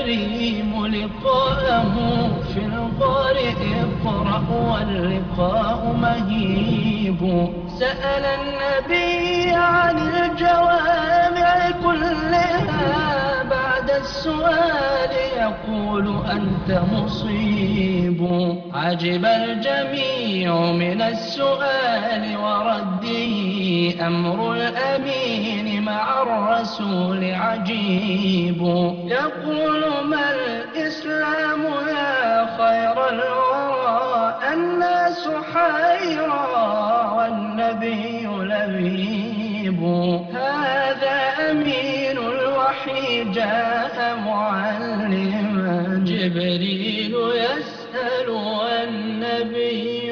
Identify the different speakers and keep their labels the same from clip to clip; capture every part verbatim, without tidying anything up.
Speaker 1: الكريم لقاءه في الغار اقرأ واللقاء مهيب. سأل النبي عن الجوامع كلها، بعد السؤال يقول أنت مصيب. عجب الجميع من السؤال ورده، أمر الأمين مع الرسول عجيب. يقول ما الإسلام يا خير الورى، الناس حيرى والنبي لبيب. هذا أمين الوحي جاء معلما، جبريل يسأل والنبي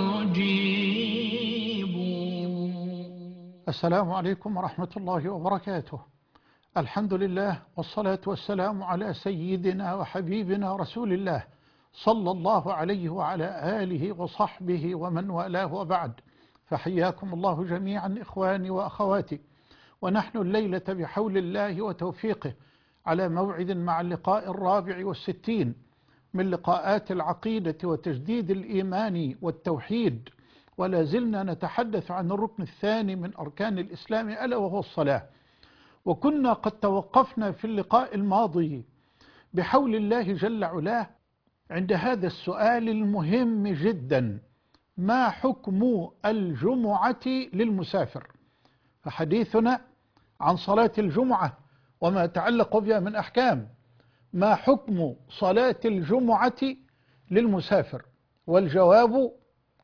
Speaker 1: يجيب.
Speaker 2: السلام عليكم ورحمة الله وبركاته. الحمد لله والصلاة والسلام على سيدنا وحبيبنا رسول الله صلى الله عليه وعلى آله وصحبه ومن والاه وبعد. فحياكم الله جميعا إخواني وأخواتي، ونحن الليلة بحول الله وتوفيقه على موعد مع اللقاء الرابع والستين من لقاءات العقيدة وتجديد الإيمان والتوحيد، ولا زلنا نتحدث عن الركن الثاني من أركان الإسلام ألا وهو الصلاة. وكنا قد توقفنا في اللقاء الماضي بحول الله جل علاه عند هذا السؤال المهم جدا: ما حكم الجمعة للمسافر؟ فحديثنا عن صلاة الجمعة وما يتعلق بها من أحكام. ما حكم صلاة الجمعة للمسافر؟ والجواب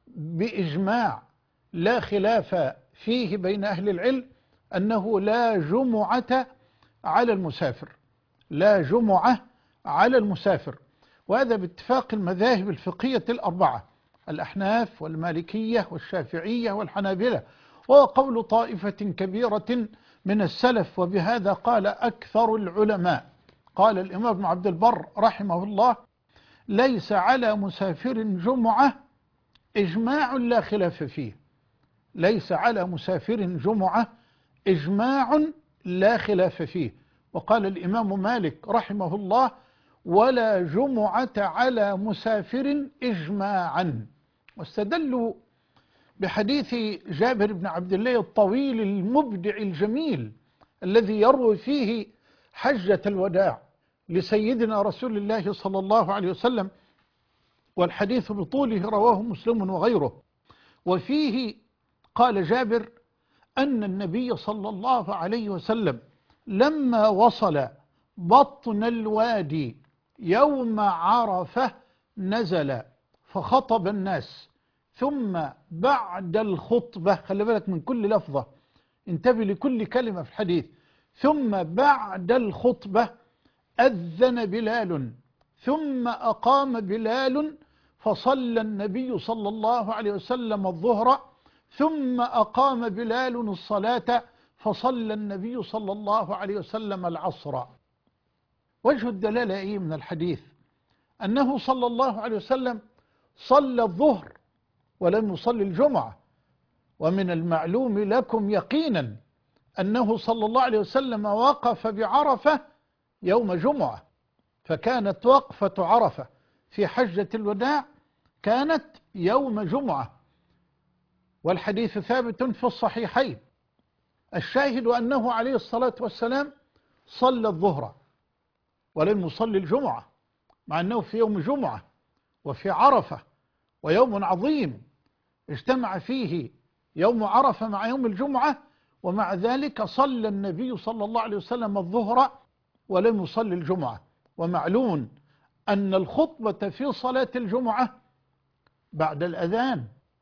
Speaker 2: بإجماع لا خلاف فيه بين أهل العلم أنه لا جمعة على المسافر، لا جمعة على المسافر. وهذا باتفاق المذاهب الفقهية الأربعة: الأحناف والمالكية والشافعية والحنابلة، وهو قول طائفة كبيرة من السلف، وبهذا قال أكثر العلماء. قال الإمام ابن عبد البر رحمه الله: ليس على مسافر جمعة إجماع لا خلاف فيه. ليس على مسافر جمعة إجماع لا خلاف فيه. وقال الإمام مالك رحمه الله: ولا جمعة على مسافر إجماعا. واستدلوا بحديث جابر بن عبد الله الطويل المبدع الجميل الذي يروي فيه حجة الوداع لسيدنا رسول الله صلى الله عليه وسلم، والحديث بطوله رواه مسلم وغيره. وفيه قال جابر أن النبي صلى الله عليه وسلم لما وصل بطن الوادي يوم عرفة نزل فخطب الناس، ثم بعد الخطبة، خلي بالك من كل لفظة، انتبه لكل كلمة في الحديث، ثم بعد الخطبة أذن بلال، ثم أقام بلال فصلى النبي صلى الله عليه وسلم الظهر، ثم أقام بلال الصلاة فصلى النبي صلى الله عليه وسلم العصر. وجه الدلالة إيه من الحديث؟ أنه صلى الله عليه وسلم صلى الظهر ولم يصلي الجمعة. ومن المعلوم لكم يقينا أنه صلى الله عليه وسلم وقف بعرفة يوم جمعة، فكانت وقفة عرفة في حجة الوداع كانت يوم جمعة، والحديث ثابت في الصحيحين. الشاهد أنه عليه الصلاة والسلام صلى الظهر ولم يصلي الجمعة، مع أنه في يوم جمعة وفي عرفة، ويوم عظيم اجتمع فيه يوم عرفة مع يوم الجمعة، ومع ذلك صلى النبي صلى الله عليه وسلم الظهر ولم يصلي الجمعة. ومعلوم أن الخطبة في صلاة الجمعة بعد الأذان،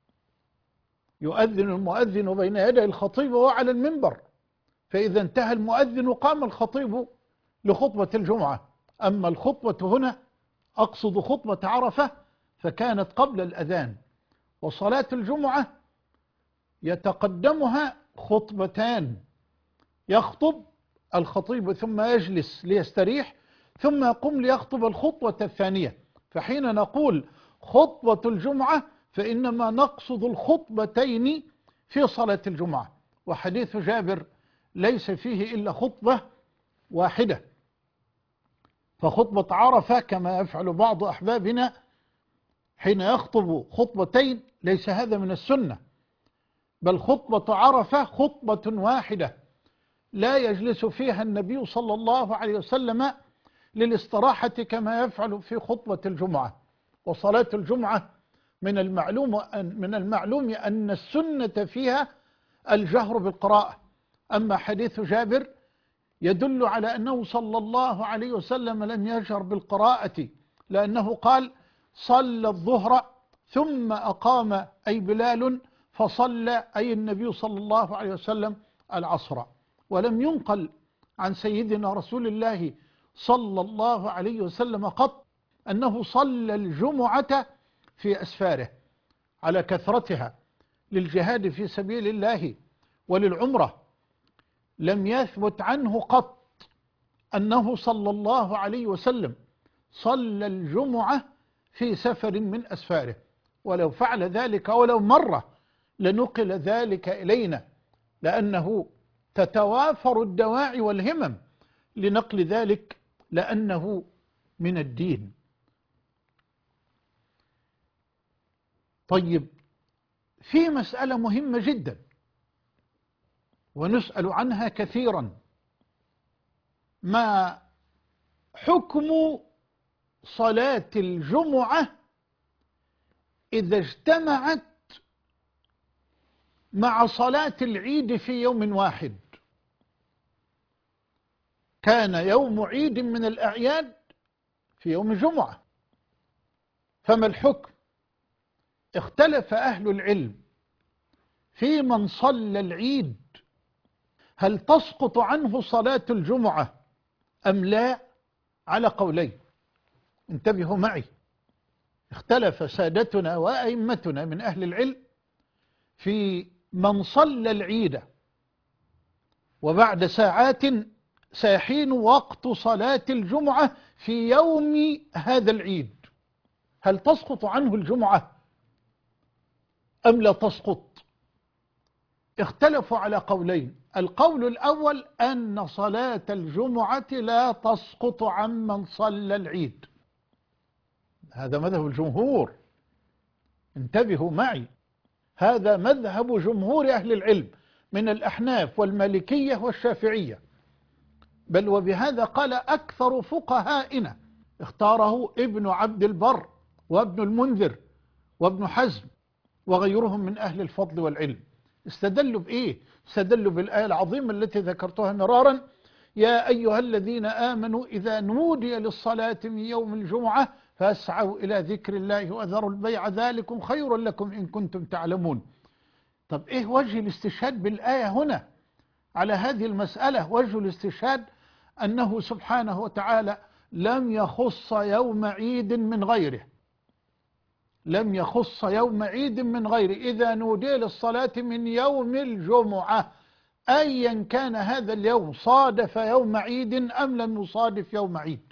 Speaker 2: يؤذن المؤذن بين يدي الخطيب وهو على المنبر، فإذا انتهى المؤذن قام الخطيب لخطبة الجمعة. أما الخطبة هنا أقصد خطبة عرفة فكانت قبل الأذان. وصلاة الجمعة يتقدمها خطبتان، يخطب الخطيب ثم يجلس ليستريح، ثم يقوم ليخطب الخطبة الثانية. فحين نقول خطبة الجمعة فإنما نقصد الخطبتين في صلاة الجمعة. وحديث جابر ليس فيه إلا خطبة واحدة. فخطبة عرفة كما يفعل بعض أحبابنا حين يخطب خطبتين ليس هذا من السنة، بل خطبة عرفة خطبة واحدة لا يجلس فيها النبي صلى الله عليه وسلم للاستراحة كما يفعل في خطبة الجمعة. وصلاة الجمعة من المعلوم أن من المعلوم أن السنة فيها الجهر بالقراءة. أما حديث جابر يدل على أنه صلى الله عليه وسلم لم يجهر بالقراءة، لأنه قال صلى الظهر ثم أقام أي بلال فصلى أي النبي صلى الله عليه وسلم العصر. ولم ينقل عن سيدنا رسول الله صلى الله عليه وسلم قط أنه صلى الجمعة في أسفاره على كثرتها للجهاد في سبيل الله وللعمرة. لم يثبت عنه قط أنه صلى الله عليه وسلم صلى الجمعة في سفر من أسفاره، ولو فعل ذلك ولو مرة لنقل ذلك إلينا، لأنه تتوافر الدواعي والهمم لنقل ذلك، لأنه من الدين. طيب، في مسألة مهمة جدا ونسأل عنها كثيرا: ما حكم صلاة الجمعة إذا اجتمعت مع صلاة العيد في يوم واحد؟ كان يوم عيد من الأعياد في يوم الجمعة، فما الحكم؟ اختلف أهل العلم في من صلى العيد هل تسقط عنه صلاة الجمعة أم لا، على قولين. انتبهوا معي، اختلف سادتنا وأئمتنا من أهل العلم في من صلى العيد وبعد ساعات سيحين وقت صلاة الجمعة في يوم هذا العيد، هل تسقط عنه الجمعة أم لا تسقط؟ اختلفوا على قولين. القول الأول أن صلاة الجمعة لا تسقط عمن صلى العيد، هذا مذهب الجمهور. انتبهوا معي، هذا مذهب جمهور أهل العلم من الأحناف والمالكية والشافعية، بل وبهذا قال أكثر فقهائنا، اختاره ابن عبد البر وابن المنذر وابن حزم وغيرهم من أهل الفضل والعلم. استدلوا بإيه؟ استدلوا بالآية العظيمة التي ذكرتها مرارا: يا أيها الذين آمنوا إذا نودي للصلاة من يوم الجمعة فاسعوا إلى ذكر الله وذروا البيع ذلكم خير لكم إن كنتم تعلمون. طب إيه وجه الاستشهاد بالآية هنا على هذه المسألة؟ وجه الاستشهاد أنه سبحانه وتعالى لم يخص يوم عيد من غيره، لم يخص يوم عيد من غيره. إذا نودي للصلاة من يوم الجمعة أيا كان هذا اليوم، صادف يوم عيد أم لم يصادف يوم عيد.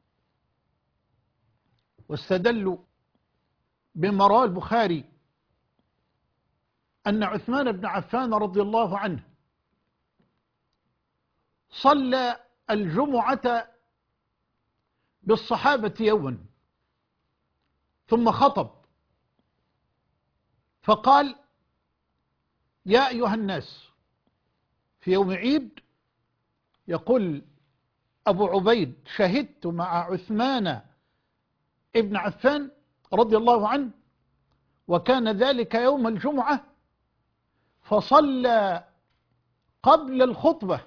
Speaker 2: واستدلوا بما رواه البخاري أن عثمان بن عفان رضي الله عنه صلى الجمعة بالصحابة يوما ثم خطب فقال: يا أيها الناس، في يوم عيد يقول أبو عبيد: شهدت مع عثمان ابن عفان رضي الله عنه وكان ذلك يوم الجمعة، فصلى قبل الخطبة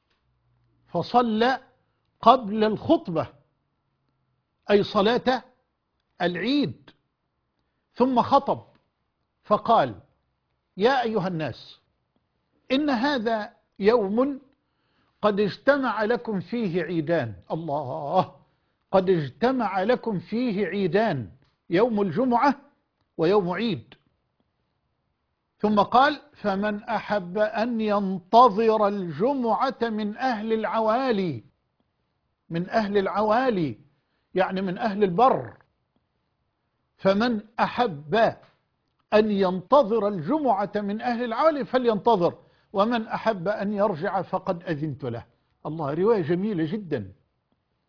Speaker 2: فصلى قبل الخطبة أي صلاة العيد، ثم خطب فقال: يا أيها الناس، إن هذا يوم قد اجتمع لكم فيه عيدان. الله، قد اجتمع لكم فيه عيدان، يوم الجمعة ويوم عيد. ثم قال: فمن أحب أن ينتظر الجمعة من أهل العوالي، من أهل العوالي يعني من أهل البر، فمن أحب أن ينتظر الجمعة من أهل العوالي فلينتظر، ومن أحب أن يرجع فقد أذنت له. الله، رواية جميلة جدا.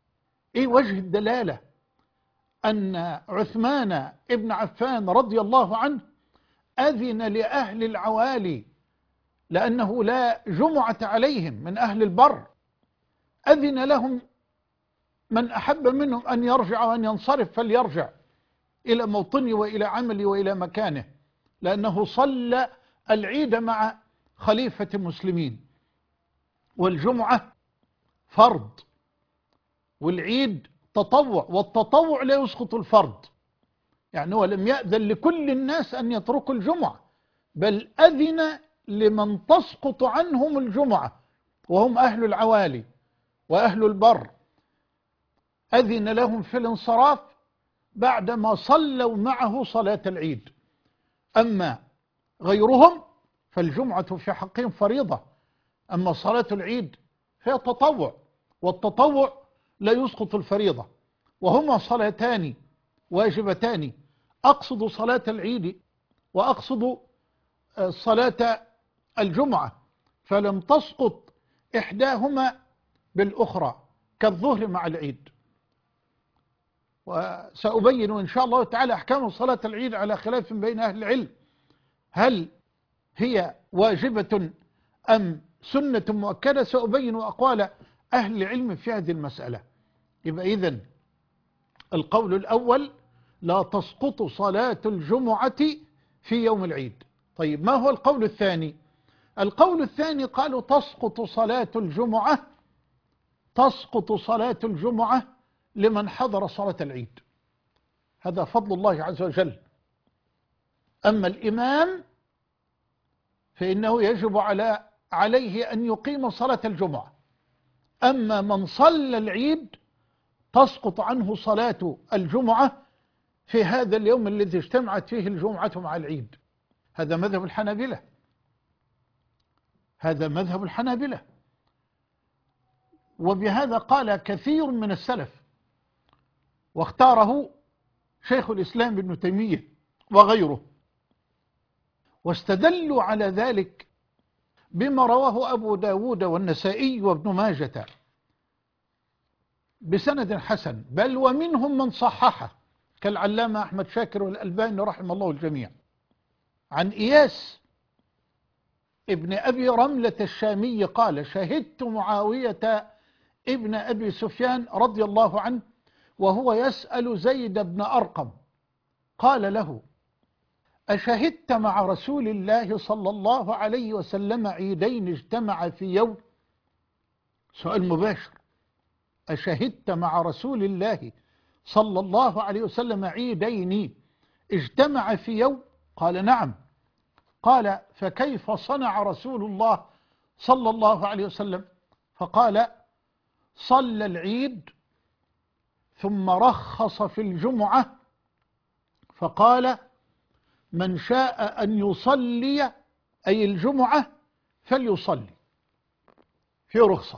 Speaker 2: إيه وجه الدلالة أن عثمان ابن عفان رضي الله عنه أذن لأهل العوالي لأنه لا جمعة عليهم من أهل البر، أذن لهم من أحب منهم أن يرجع وأن ينصرف فليرجع إلى موطنه وإلى عمله وإلى مكانه، لأنه صلى العيد مع خليفة المسلمين، والجمعة فرض والعيد تطوع، والتطوع لا يسقط الفرض. يعني هو لم يأذن لكل الناس أن يتركوا الجمعة، بل أذن لمن تسقط عنهم الجمعة وهم أهل العوالي وأهل البر، أذن لهم في الانصراف بعدما صلوا معه صلاة العيد. أما غيرهم فالجمعة في حقهم فريضة، أما صلاة العيد هي تطوع، والتطوع لا يسقط الفريضة، وهما صلاتان واجبتان. أقصد صلاة العيد وأقصد صلاة الجمعة، فلم تسقط إحداهما بالأخرى كالظهر مع العيد. وسأبين إن شاء الله تعالى أحكام صلاة العيد على خلاف بين أهل العلم، هل هي واجبة أم سنة مؤكدة؟ سأبين أقوال أهل العلم في هذه المسألة. يبقى إذن القول الأول لا تسقط صلاة الجمعة في يوم العيد. طيب ما هو القول الثاني؟ القول الثاني قالوا تسقط صلاة الجمعة تسقط صلاة الجمعة لمن حضر صلاة العيد، هذا فضل الله عز وجل. أما الإمام فإنه يجب على عليه أن يقيم صلاة الجمعة، أما من صلى العيد تسقط عنه صلاة الجمعة في هذا اليوم الذي اجتمعت فيه الجمعة مع العيد. هذا مذهب الحنابلة، هذا مذهب الحنابلة، وبهذا قال كثير من السلف، واختاره شيخ الإسلام ابن تيمية وغيره، واستدلوا على ذلك بما رواه أبو داود والنسائي وابن ماجة بسند حسن، بل ومنهم من صححه كالعلامة أحمد شاكر والألباني رحمه الله الجميع، عن إياس ابن أبي رملة الشامي قال شهدت معاوية ابن أبي سفيان رضي الله عنه وهو يسأل زيد بن أرقم، قال له أشهدت مع رسول الله صلى الله عليه وسلم عيدين اجتمع في يوم؟ سؤال مباشر، أشهدت مع رسول الله صلى الله عليه وسلم عيدين اجتمع في يوم؟ قال نعم. قال فكيف صنع رسول الله صلى الله عليه وسلم؟ فقال صلى العيد ثم رخص في الجمعة فقال من شاء أن يصلي أي الجمعة فليصلي، في رخصة.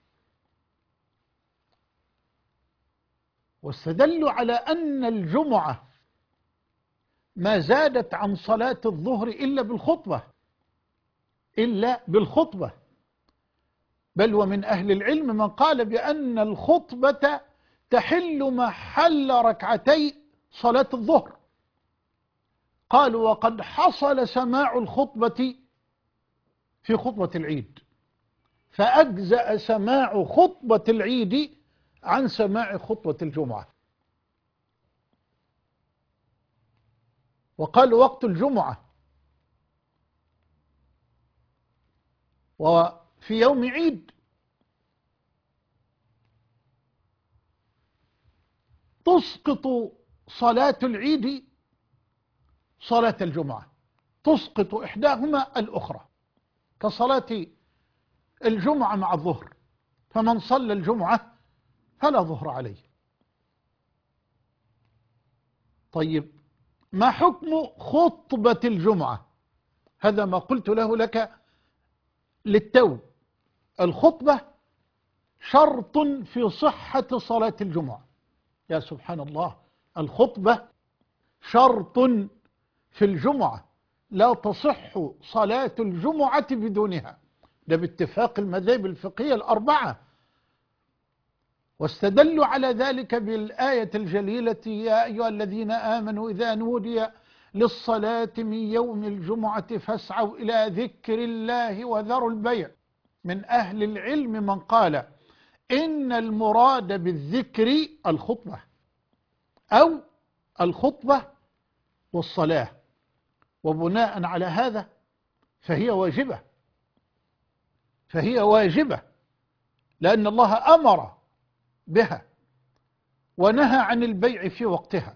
Speaker 2: واستدلوا على أن الجمعة ما زادت عن صلاة الظهر إلا بالخطبة إلا بالخطبة بل ومن أهل العلم من قال بأن الخطبة تحل محل ركعتي صلاة الظهر. قالوا وقد حصل سماع الخطبة في خطبة العيد، فأجزأ سماع خطبة العيد عن سماع خطبة الجمعة. وقال وقت الجمعة وفي يوم عيد تسقط صلاة العيد صلاة الجمعة، تسقط إحداهما الأخرى، كصلاة الجمعة مع الظهر، فمن صلى الجمعة فلا ظهر عليه. طيب ما حكم خطبة الجمعة؟ هذا ما قلت له لك للتو. الخطبة شرط في صحة صلاة الجمعة. يا سبحان الله، الخطبة شرط في الجمعة، لا تصح صلاة الجمعة بدونها، ده باتفاق المذاهب الفقهية الأربعة. واستدلوا على ذلك بالآية الجليلة يا أيها الذين آمنوا إذا نودي للصلاة من يوم الجمعة فاسعوا إلى ذكر الله وذروا البيع. من أهل العلم من قال إن المراد بالذكر الخطبة أو الخطبة والصلاة، وبناء على هذا فهي واجبة فهي واجبة لأن الله أمر بها ونهى عن البيع في وقتها.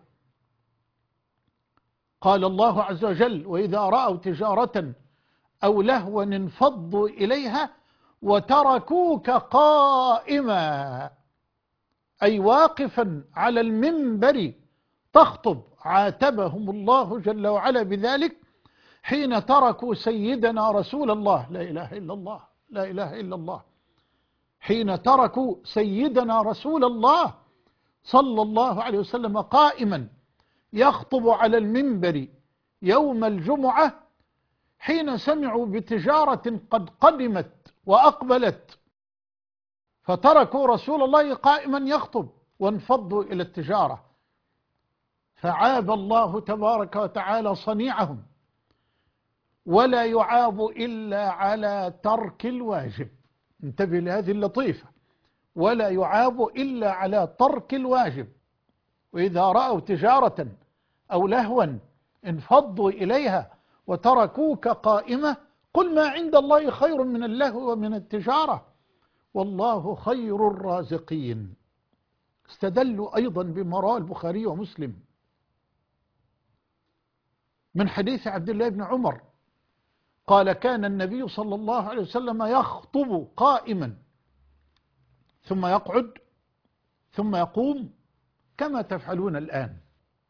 Speaker 2: قال الله عز وجل وإذا رأوا تجارة أو لهوا انفضوا إليها وتركوك قائما، أي واقفا على المنبر تخطب. عاتبهم الله جل وعلا بذلك حين تركوا سيدنا رسول الله، لا إله إلا الله لا إله إلا الله، حين تركوا سيدنا رسول الله صلى الله عليه وسلم قائما يخطب على المنبر يوم الجمعة، حين سمعوا بتجارة قد قدمت وأقبلت فتركوا رسول الله قائما يخطب وانفضوا إلى التجارة. فعاب الله تبارك وتعالى صنيعهم، ولا يعاب إلا على ترك الواجب. انتبه لهذه اللطيفة، ولا يعاب إلا على ترك الواجب. وإذا رأوا تجارة أو لهوا انفضوا إليها وتركوك قائمة قل ما عند الله خير من اللهو ومن التجارة والله خير الرازقين. استدلوا أيضا بما رواه البخاري ومسلم من حديث عبد الله بن عمر قال كان النبي صلى الله عليه وسلم يخطب قائما ثم يقعد ثم يقوم كما تفعلون الآن.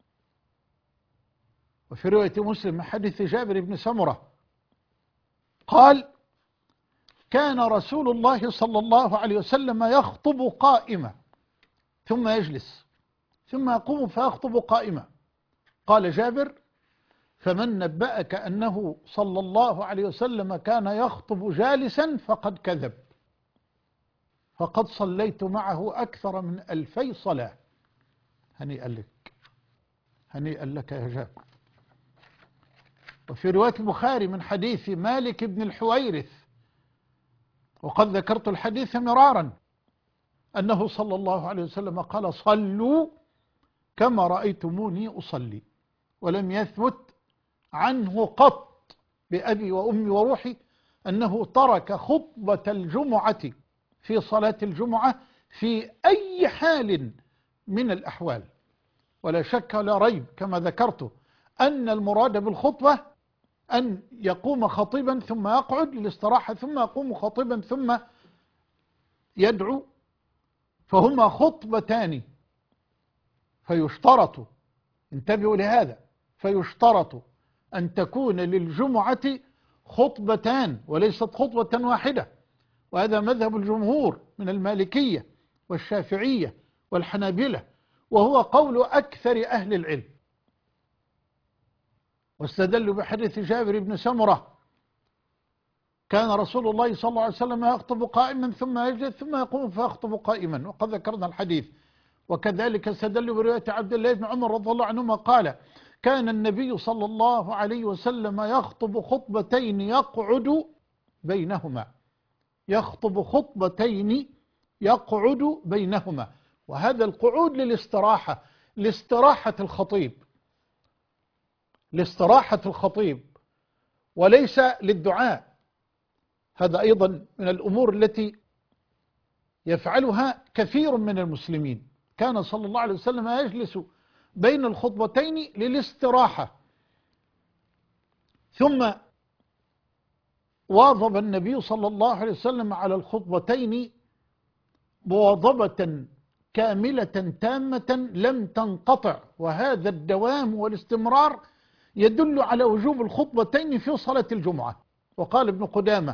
Speaker 2: وفي رواية مسلم من حديث جابر بن سمرة قال كان رسول الله صلى الله عليه وسلم يخطب قائما ثم يجلس ثم يقوم فيخطب قائما. قال جابر فمن نبأك أنه صلى الله عليه وسلم كان يخطب جالسا فقد كذب، فقد صليت معه أكثر من ألفي صلاة. هنيئا لك هنيئا لك يا جابر. وفي رواية البخاري من حديث مالك بن الحويرث وقد ذكرت الحديث مرارا أنه صلى الله عليه وسلم قال صلوا كما رأيتموني أصلي، ولم يثبت عنه قط بأبي وأمي وروحي أنه ترك خطبة الجمعة في صلاة الجمعة في أي حال من الأحوال. ولا شك ولا ريب كما ذكرت أن المراد بالخطبة أن يقوم خطيبا ثم يقعد للاستراحة ثم يقوم خطيبا ثم يدعو، فهما خطبتان. فيشترط، انتبهوا لهذا، فيشترط أن تكون للجمعة خطبتان وليست خطبة واحدة. وهذا مذهب الجمهور من المالكية والشافعية والحنابلة، وهو قول أكثر أهل العلم. واستدلوا بحديث جابر بن سمرة كان رسول الله صلى الله عليه وسلم يخطب قائما ثم يجلس ثم يقوم فيخطب قائما، وقد ذكرنا الحديث. وكذلك استدلوا برواية عبد الله بن عمر رضي الله عنهما قال كان النبي صلى الله عليه وسلم يخطب خطبتين يقعد بينهما يخطب خطبتين يقعد بينهما. وهذا القعود للاستراحة، لاستراحة الخطيب لاستراحة الخطيب وليس للدعاء. هذا أيضا من الأمور التي يفعلها كثير من المسلمين. كان صلى الله عليه وسلم يجلس بين الخطبتين للاستراحة، ثم واظب النبي صلى الله عليه وسلم على الخطبتين مواظبة كاملة تامة لم تنقطع. وهذا الدوام والاستمرار يدل على وجوب الخطبتين في صلاة الجمعة. وقال ابن قدامة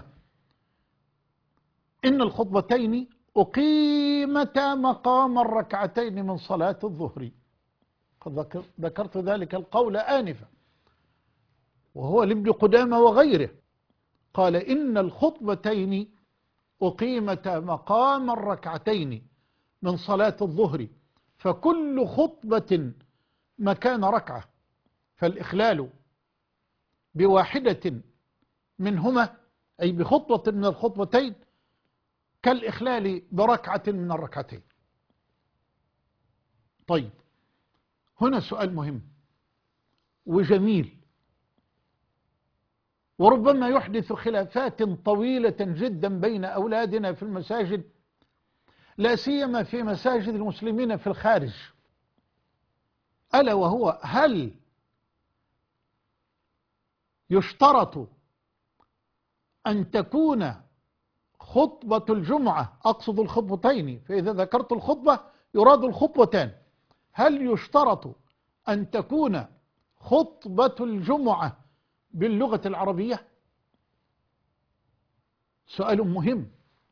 Speaker 2: إن الخطبتين أقيمتا مقام الركعتين من صلاة الظهر. قد ذكرت ذلك القول آنفا، وهو لابن قدامة وغيره. قال إن الخطبتين أقيمتا مقام الركعتين من صلاة الظهر فكل خطبة مكان ركعة، فالإخلال بواحدة منهما أي بخطوة من الخطبتين كالإخلال بركعة من الركعتين. طيب، هنا سؤال مهم وجميل وربما يحدث خلافات طويلة جدا بين أولادنا في المساجد، لا سيما في مساجد المسلمين في الخارج، ألا وهو: هل يشترط أن تكون خطبة الجمعة، أقصد الخطبتين، فإذا ذكرت الخطبة يراد الخطبتان، هل يشترط أن تكون خطبة الجمعة باللغة العربية؟ سؤال مهم،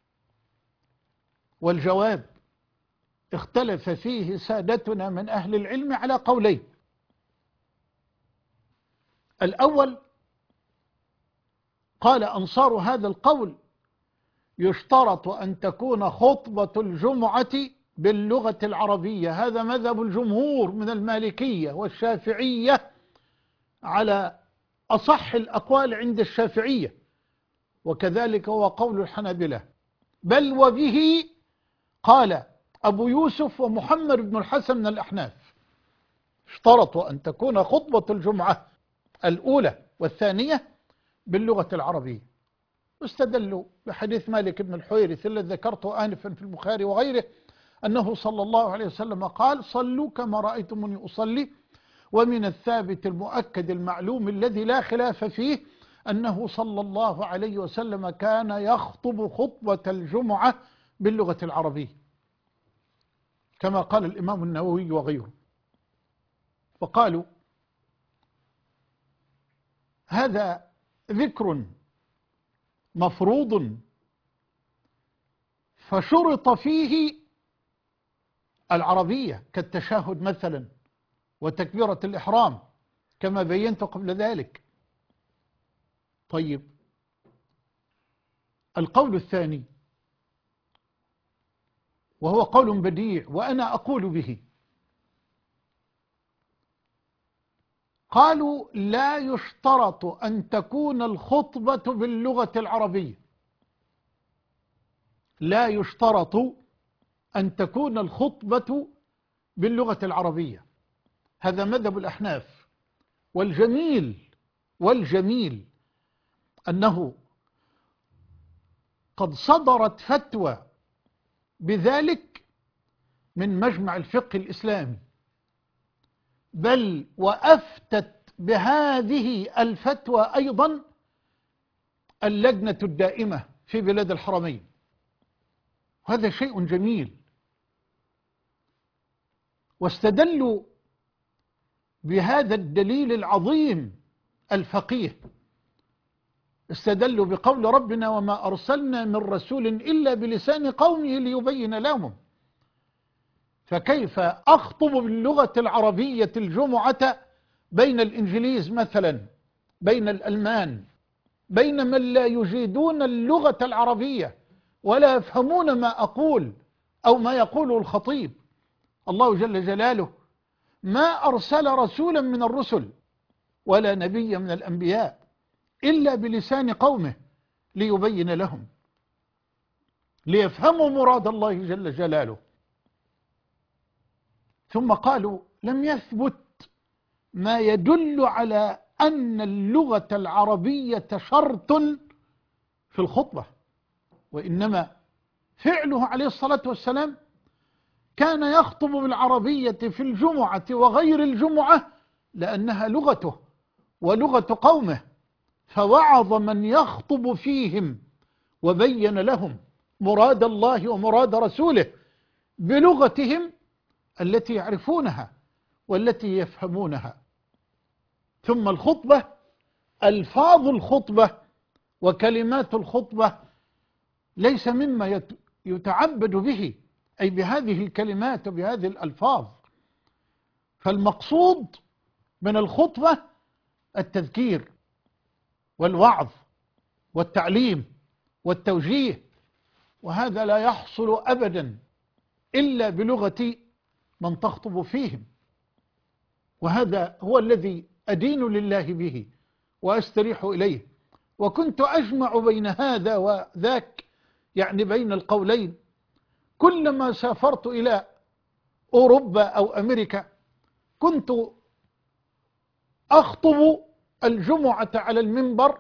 Speaker 2: والجواب اختلف فيه سادتنا من أهل العلم على قولين. الأول قال أنصار هذا القول: يشترط أن تكون خطبة الجمعة باللغة العربية، هذا مذهب الجمهور من المالكية والشافعية على أصح الأقوال عند الشافعية، وكذلك هو قول الحنابلة، بل وبه قال أبو يوسف ومحمد بن الحسن من الأحناف، اشترطوا أن تكون خطبة الجمعة الأولى والثانية باللغة العربية، واستدلوا بحديث مالك بن الحويرث الذي ذكرته آنفا في البخاري وغيره، أنه صلى الله عليه وسلم قال: صلوا كما رأيتموني أصلي. ومن الثابت المؤكد المعلوم الذي لا خلاف فيه أنه صلى الله عليه وسلم كان يخطب خطبة الجمعة باللغة العربية كما قال الإمام النووي وغيره. فقالوا: هذا ذكر مفروض فشرط فيه العربية كالتشهد مثلا وتكبيرة الإحرام كما بينت قبل ذلك. طيب، القول الثاني وهو قول بديع وأنا أقول به، قالوا: لا يشترط أن تكون الخطبة باللغة العربية، لا يشترط أن تكون الخطبة باللغة العربية، هذا مذهب الأحناف. والجميل والجميل أنه قد صدرت فتوى بذلك من مجمع الفقه الإسلامي، بل وأفتت بهذه الفتوى أيضا اللجنة الدائمة في بلاد الحرمين، هذا شيء جميل. واستدلوا بهذا الدليل العظيم الفقيه، استدلوا بقول ربنا: وما أرسلنا من رسول إلا بلسان قومه ليبين لهم. فكيف أخطب باللغة العربية الجمعة بين الإنجليز مثلا، بين الألمان، بين من لا يجيدون اللغة العربية ولا يفهمون ما أقول أو ما يقوله الخطيب؟ الله جل جلاله ما أرسل رسولا من الرسل ولا نبيا من الأنبياء إلا بلسان قومه ليبين لهم، ليفهموا مراد الله جل جلاله. ثم قالوا: لم يثبت ما يدل على أن اللغة العربية شرط في الخطبة، وإنما فعله عليه الصلاة والسلام كان يخطب بالعربية في الجمعة وغير الجمعة لأنها لغته ولغة قومه، فوعظ من يخطب فيهم وبين لهم مراد الله ومراد رسوله بلغتهم التي يعرفونها والتي يفهمونها. ثم الخطبة، ألفاظ الخطبة وكلمات الخطبة ليس مما يتعبد به، أي بهذه الكلمات وبهذه الألفاظ، فالمقصود من الخطبة التذكير والوعظ والتعليم والتوجيه، وهذا لا يحصل أبدا إلا بلغة من تخطب فيهم، وهذا هو الذي أدين لله به وأستريح إليه. وكنت أجمع بين هذا وذاك، يعني بين القولين. كلما سافرت إلى أوروبا أو أمريكا كنت أخطب الجمعة على المنبر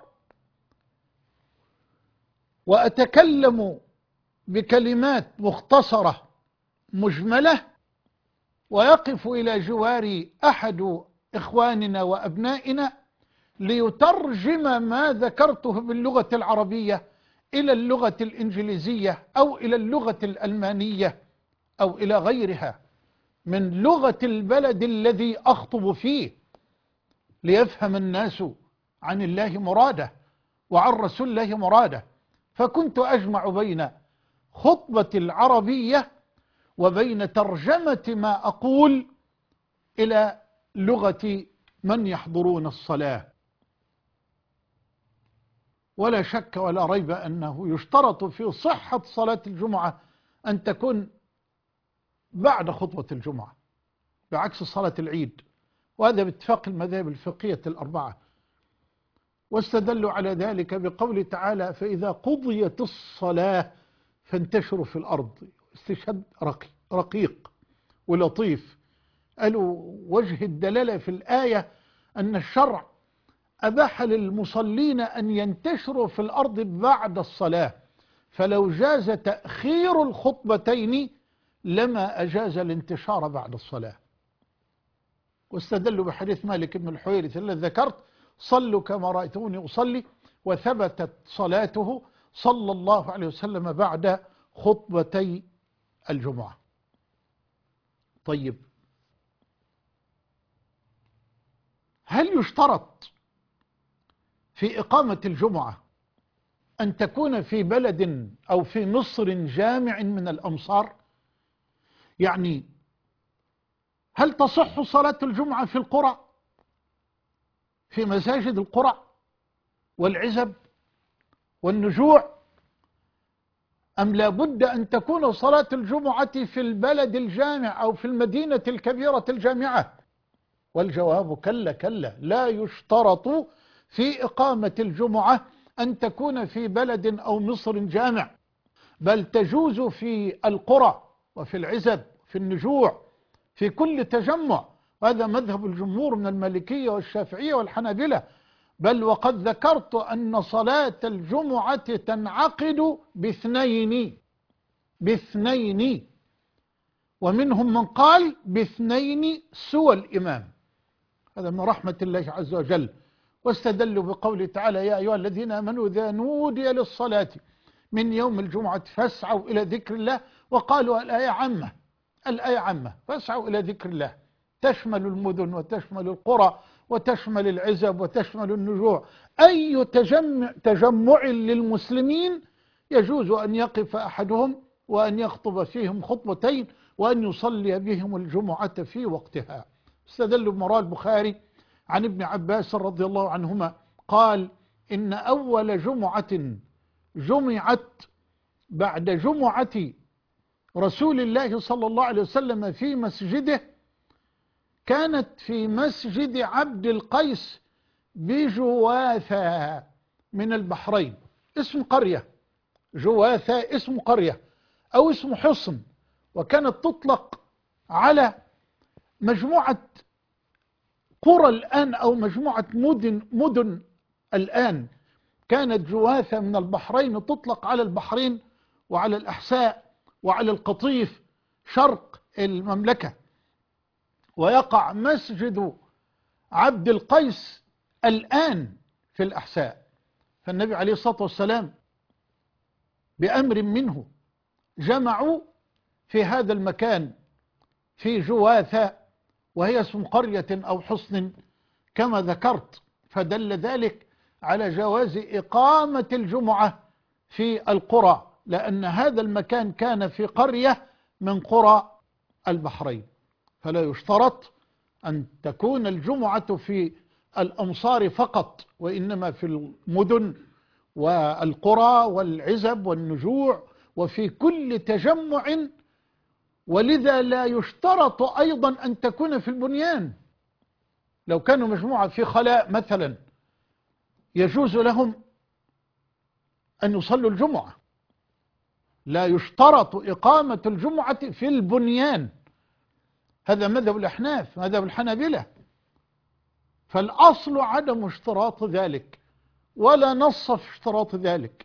Speaker 2: وأتكلم بكلمات مختصرة مجملة، ويقف إلى جواري أحد إخواننا وأبنائنا ليترجم ما ذكرته باللغة العربية إلى اللغة الإنجليزية أو إلى اللغة الألمانية أو إلى غيرها من لغة البلد الذي أخطب فيه، ليفهم الناس عن الله مراده وعن رسول الله مراده. فكنت أجمع بين خطبة العربية وبين ترجمة ما أقول إلى لغة من يحضرون الصلاة. ولا شك ولا ريب أنه يشترط في صحة صلاة الجمعة أن تكون بعد خطبة الجمعة بعكس صلاة العيد، وهذا باتفاق المذاهب الفقهية الأربعة. واستدلوا على ذلك بقول تعالى: فإذا قضيت الصلاة فانتشروا في الأرض. استشهاد رقيق ولطيف. قالوا وجه الدلالة في الآية أن الشرع أباح للمصلين أن ينتشروا في الأرض بعد الصلاة، فلو جاز تأخير الخطبتين لما أجاز الانتشار بعد الصلاة. واستدلوا بحديث مالك بن الحويرث الذي ذكرت: صلوا كما رأيتوني أصلي، وثبتت صلاته صلى الله عليه وسلم بعد خطبتي الجمعة. طيب، هل يشترط في إقامة الجمعة أن تكون في بلد أو في مصر جامع من الأمصار؟ يعني هل تصح صلاة الجمعة في القرى، في مساجد القرى والعزب والنجوع، أم لا بد أن تكون صلاة الجمعة في البلد الجامع أو في المدينة الكبيرة الجامعة؟ والجواب كلا كلا، لا يشترط في إقامة الجمعة أن تكون في بلد أو مصر جامع، بل تجوز في القرى وفي العزب في النجوع في كل تجمع. وهذا مذهب الجمهور من المالكية والشافعية والحنابلة. بل وقد ذكرت أن صلاة الجمعة تنعقد باثنين باثنين ومنهم من قال باثنين سوى الإمام. هذا من رحمة الله عز وجل. واستدلوا بقوله تعالى: يا أيها الذين آمنوا إذا نودي للصلاة من يوم الجمعة فاسعوا إلى ذكر الله. وقالوا الآية عامة، الآية عامة، فاسعوا إلى ذكر الله، تشمل المدن وتشمل القرى وتشمل العزب وتشمل النجوع. أي تجمع, تجمع للمسلمين يجوز أن يقف أحدهم وأن يخطب فيهم خطبتين وأن يصلي بهم الجمعة في وقتها. استدلوا بمروى البخاري عن ابن عباس رضي الله عنهما قال: إن أول جمعة جمعت بعد جمعة رسول الله صلى الله عليه وسلم في مسجده كانت في مسجد عبد القيس بجواثة من البحرين. اسم قرية، جواثة اسم قرية أو اسم حصن، وكانت تطلق على مجموعة قرى الآن أو مجموعة مدن, مدن الآن. كانت جواثة من البحرين تطلق على البحرين وعلى الأحساء وعلى القطيف شرق المملكة. ويقع مسجد عبد القيس الآن في الأحساء. فالنبي عليه الصلاة والسلام بأمر منه جمعوا في هذا المكان في جواثة، وهي اسم قرية أو حصن كما ذكرت. فدل ذلك على جواز إقامة الجمعة في القرى، لأن هذا المكان كان في قرية من قرى البحرين. فلا يشترط أن تكون الجمعة في الأمصار فقط، وإنما في المدن والقرى والعزب والنجوع وفي كل تجمع ولذا لا يشترط أيضا أن تكون في البنيان. لو كانوا مجموعة في خلاء مثلا يجوز لهم أن يصلوا الجمعة، لا يشترط إقامة الجمعة في البنيان. هذا مذهب الأحناف، مذهب الحنابلة. فالأصل عدم اشتراط ذلك، ولا نص في اشتراط ذلك.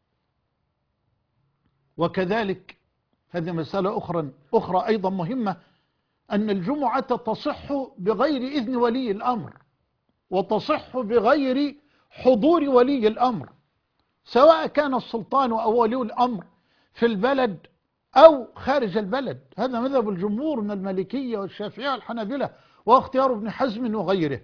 Speaker 2: وكذلك هذه مسألة أخرى أخرى أيضا مهمة، أن الجمعة تصح بغير إذن ولي الأمر، وتصح بغير حضور ولي الأمر، سواء كان السلطان أو ولي الأمر في البلد أو خارج البلد. هذا مذهب الجمهور من المالكية والشافعية والحنابلة، واختيار ابن حزم وغيره.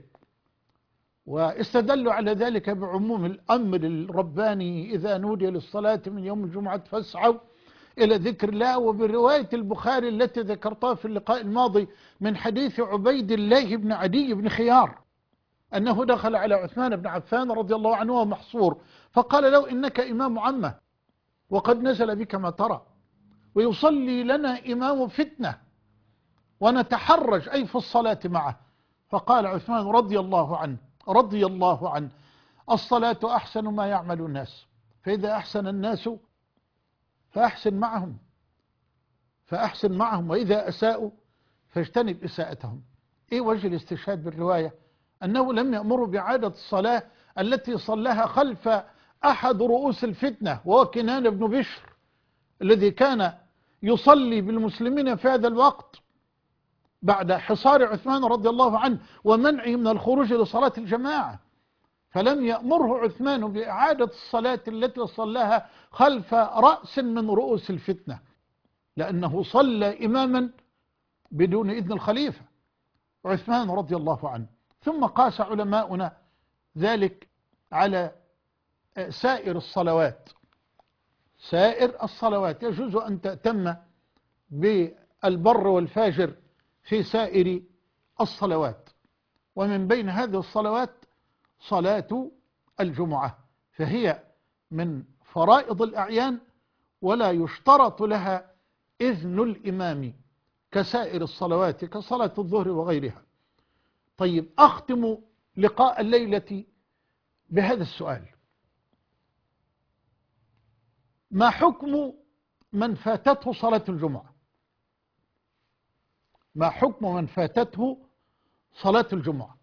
Speaker 2: واستدلوا على ذلك بعموم الأمر الرباني: إذا نودي للصلاة من يوم الجمعة فاسعوا إلى ذكر الله. وبرواية البخاري التي ذكرتها في اللقاء الماضي من حديث عبيد الله بن عدي بن خيار أنه دخل على عثمان بن عفان رضي الله عنه ومحصور، فقال له: إنك إمام عمه وقد نزل بك ما ترى، ويصلي لنا إمام فتنة ونتحرج أي في الصلاة معه. فقال عثمان رضي الله عنه رضي الله عنه: الصلاة أحسن ما يعمل الناس، فإذا أحسن الناس فأحسن معهم فأحسن معهم وإذا أساءوا فاجتنب إساءتهم. إيه وجه الاستشهاد بالرواية؟ أنه لم يأمر بعادة الصلاة التي صلىها خلف أحد رؤوس الفتنة، وهو كنان بن بشر الذي كان يصلي بالمسلمين في هذا الوقت بعد حصار عثمان رضي الله عنه ومنعه من الخروج لصلاة الجماعة. فلم يأمره عثمان بإعادة الصلاة التي صلاها خلف رأس من رؤوس الفتنة، لأنه صلى إماما بدون إذن الخليفة عثمان رضي الله عنه. ثم قاس علماؤنا ذلك على سائر الصلوات. سائر الصلوات يجوز أن تأتم بالبر والفاجر في سائر الصلوات، ومن بين هذه الصلوات صلاة الجمعة، فهي من فرائض الأعيان ولا يشترط لها إذن الإمام كسائر الصلوات كصلاة الظهر وغيرها. طيب، أختم لقاء الليلة بهذا السؤال: ما حكم من فاتته صلاة الجمعة؟ ما حكم من فاتته صلاة الجمعة؟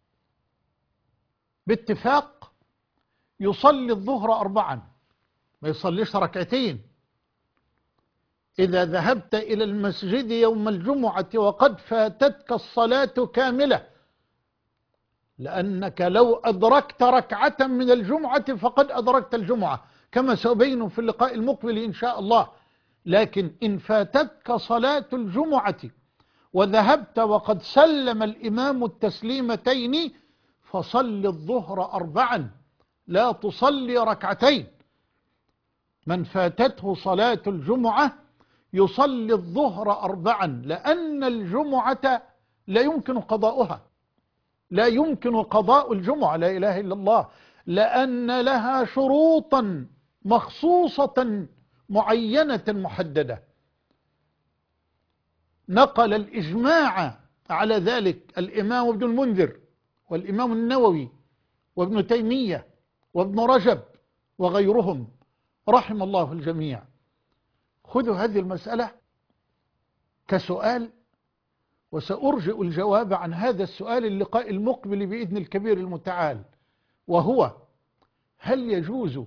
Speaker 2: باتفاق يصلي الظهر أربعا، ما يصليش ركعتين. إذا ذهبت إلى المسجد يوم الجمعة وقد فاتتك الصلاة كاملة، لأنك لو أدركت ركعة من الجمعة فقد أدركت الجمعة كما سأبين في اللقاء المقبل إن شاء الله. لكن إن فاتتك صلاة الجمعة وذهبت وقد سلم الإمام التسليمتين فصل الظهر أربعا، لا تصلي ركعتين. من فاتته صلاة الجمعة يصلي الظهر أربعا، لأن الجمعة لا يمكن قضاؤها، لا يمكن قضاء الجمعة، لا إله إلا الله، لأن لها شروطا مخصوصة معينة محددة. نقل الإجماع على ذلك الإمام ابن المنذر والإمام النووي وابن تيمية وابن رجب وغيرهم رحم الله الجميع. خذوا هذه المسألة كسؤال، وسأرجئ الجواب عن هذا السؤال اللقاء المقبل بإذن الكبير المتعال، وهو: هل يجوز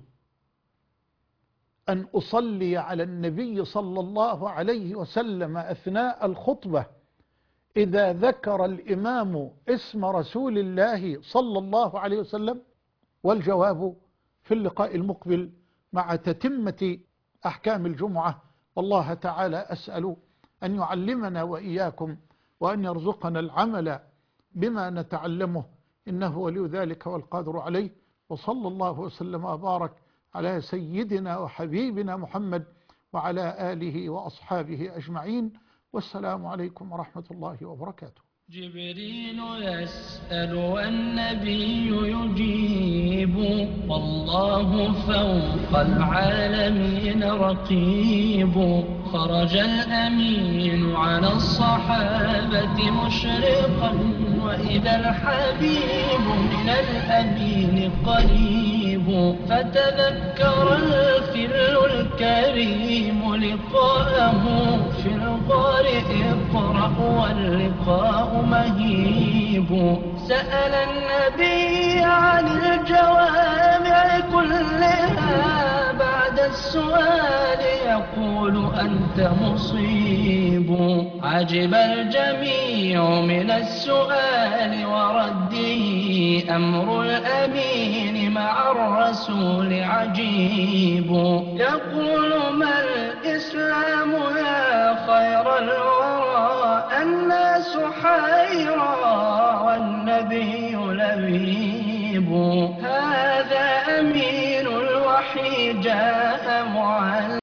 Speaker 2: أن أصلي على النبي صلى الله عليه وسلم أثناء الخطبة إذا ذكر الإمام اسم رسول الله صلى الله عليه وسلم؟ والجواب في اللقاء المقبل مع تتمة أحكام الجمعة. والله تعالى أسأل أن يعلمنا وإياكم وأن يرزقنا العمل بما نتعلمه، إنه ولي ذلك والقادر عليه. وصلى الله وسلم وبارك على سيدنا وحبيبنا محمد وعلى آله وأصحابه أجمعين، والسلام عليكم ورحمة الله وبركاته.
Speaker 1: جبريل يسأل والنبي يجيب، والله فوق العالمين رقيب. خرج الأمين على الصحابة مشرقا وإذا الحبيب من الأمين قريب فتذكر الخل الكريم لقاءه في الغار اقرأ واللقاء مهيب سأل النبي عن الجوامع كلها بعد السؤال يقول أنت مصيب عجب الجميع من السؤال ورده أمر الأمين مع الرسول عجيب يقول ما الإسلام يا خير الورى الناس حيرى والنبي لبيب هذا أمين الوحي جاء معلم